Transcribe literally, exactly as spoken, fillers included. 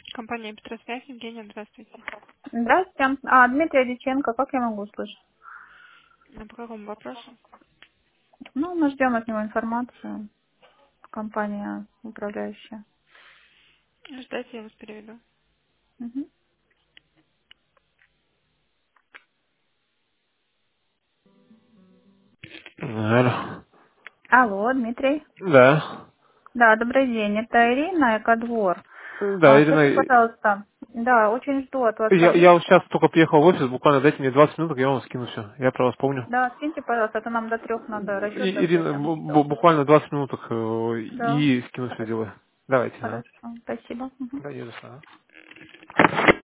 Компания Петросвязь, Евгения, здравствуйте. Здравствуйте. А, Дмитрий Диченко, как я могу услышать? А по какому вопросу? Ну, мы ждем от него информацию. Компания управляющая. Ждайте, я вас переведу. Мгм. Алло. Алло, Дмитрий. Да. Да, добрый день. Это Ирина, Экодвор. Да, А, скажите, Ирина, пожалуйста, да, очень жду от вас я, я вот табличку. сейчас только приехал в офис, буквально дайте мне двадцать минут, я вам скину все. Я про вас помню. Да, скиньте, пожалуйста, это нам до трех надо расчет И- закрыть, Ирина, а мы бу- все. бу- буквально двадцать минуток э, Да, и скину все хорошо. дело. Давайте, ага. Хорошо, спасибо. Мгм. Да, еду, ага.